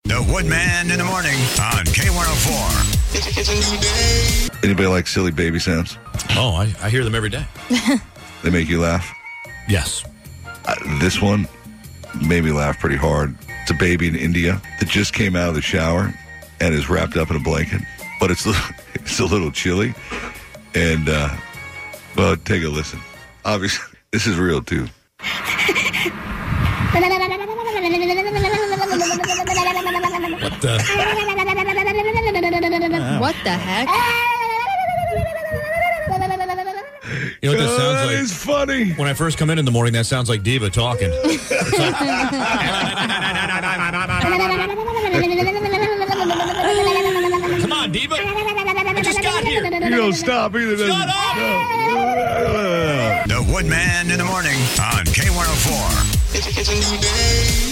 The Woodman in the morning on K104. It's a new day. Anybody like silly baby sounds? Oh, I hear them every day. They make you laugh? Yes. This one made me laugh pretty hard. It's a baby in India that just came out of the shower and is wrapped up in a blanket. But it's a little chilly. And, well, take a listen. Obviously, this is real, too. What the? What the heck? You know what that sounds like? It's funny. When I first come in the morning, that sounds like Diva talking. It's like, come on, Diva. I just got here. You don't stop either. Shut up! The Woodman in the morning on K104. It's a new day.